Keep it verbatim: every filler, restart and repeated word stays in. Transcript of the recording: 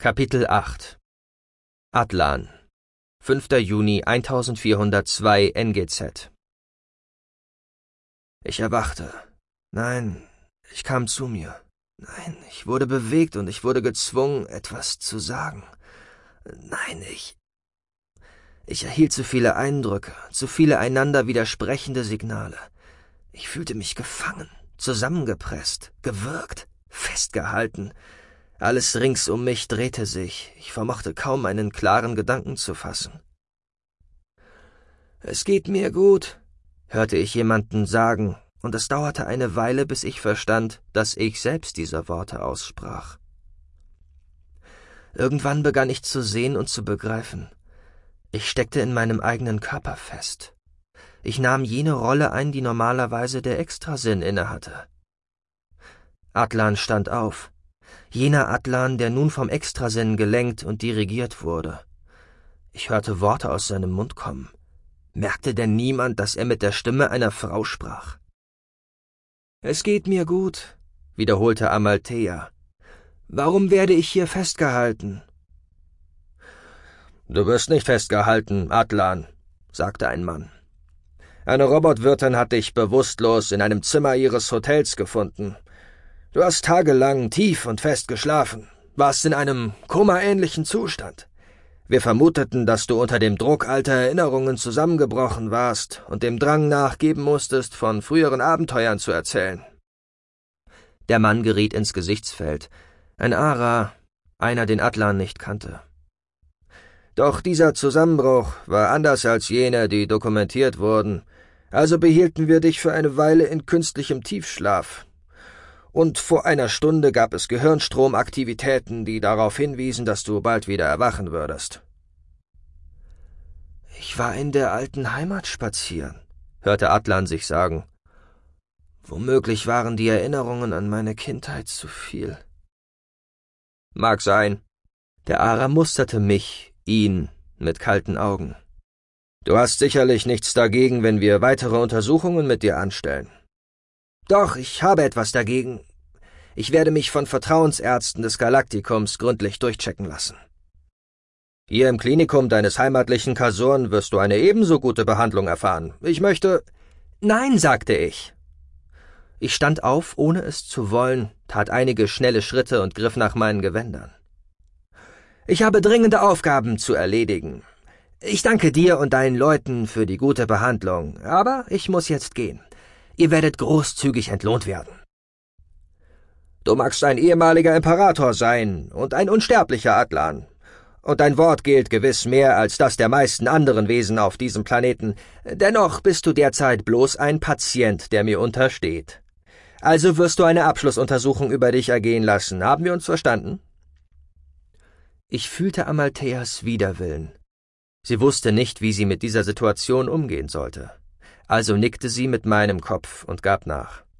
Kapitel acht Atlan fünfter Juni eintausendvierhundertzwei N G Z. Ich erwachte. Nein, ich kam zu mir. Nein, ich wurde bewegt und ich wurde gezwungen, etwas zu sagen. Nein, ich... Ich erhielt zu viele Eindrücke, zu viele einander widersprechende Signale. Ich fühlte mich gefangen, zusammengepresst, gewürgt, festgehalten. Alles rings um mich drehte sich. Ich vermochte kaum einen klaren Gedanken zu fassen. »Es geht mir gut«, hörte ich jemanden sagen, und es dauerte eine Weile, bis ich verstand, dass ich selbst diese Worte aussprach. Irgendwann begann ich zu sehen und zu begreifen. Ich steckte in meinem eigenen Körper fest. Ich nahm jene Rolle ein, die normalerweise der Extrasinn innehatte. Atlan stand auf. Jener Atlan, der nun vom Extrasinn gelenkt und dirigiert wurde. Ich hörte Worte aus seinem Mund kommen. Merkte denn niemand, dass er mit der Stimme einer Frau sprach? »Es geht mir gut«, wiederholte Amalthea. »Warum werde ich hier festgehalten?« »Du wirst nicht festgehalten, Atlan«, sagte ein Mann. »Eine Robotwirtin hat dich bewusstlos in einem Zimmer ihres Hotels gefunden. Du hast tagelang tief und fest geschlafen, warst in einem komaähnlichen Zustand. Wir vermuteten, dass du unter dem Druck alter Erinnerungen zusammengebrochen warst und dem Drang nachgeben musstest, von früheren Abenteuern zu erzählen.« Der Mann geriet ins Gesichtsfeld. Ein Ara, einer, den Atlan nicht kannte. »Doch dieser Zusammenbruch war anders als jene, die dokumentiert wurden, also behielten wir dich für eine Weile in künstlichem Tiefschlaf. Und vor einer Stunde gab es Gehirnstromaktivitäten, die darauf hinwiesen, dass du bald wieder erwachen würdest.« »Ich war in der alten Heimat spazieren«, hörte Atlan sich sagen. »Womöglich waren die Erinnerungen an meine Kindheit zu viel.« »Mag sein.« Der Ara musterte mich, ihn, mit kalten Augen. »Du hast sicherlich nichts dagegen, wenn wir weitere Untersuchungen mit dir anstellen.« »Doch, ich habe etwas dagegen. Ich werde mich von Vertrauensärzten des Galaktikums gründlich durchchecken lassen.« »Hier im Klinikum deines heimatlichen Kasorn wirst du eine ebenso gute Behandlung erfahren. Ich möchte...« »Nein«, sagte ich. Ich stand auf, ohne es zu wollen, tat einige schnelle Schritte und griff nach meinen Gewändern. »Ich habe dringende Aufgaben zu erledigen. Ich danke dir und deinen Leuten für die gute Behandlung, aber ich muss jetzt gehen. Ihr werdet großzügig entlohnt werden.« »Du magst ein ehemaliger Imperator sein und ein unsterblicher Atlan. Und dein Wort gilt gewiss mehr als das der meisten anderen Wesen auf diesem Planeten. Dennoch bist du derzeit bloß ein Patient, der mir untersteht. Also wirst du eine Abschlussuntersuchung über dich ergehen lassen. Haben wir uns verstanden?« Ich fühlte Amaltheas Widerwillen. Sie wusste nicht, wie sie mit dieser Situation umgehen sollte. Also nickte sie mit meinem Kopf und gab nach.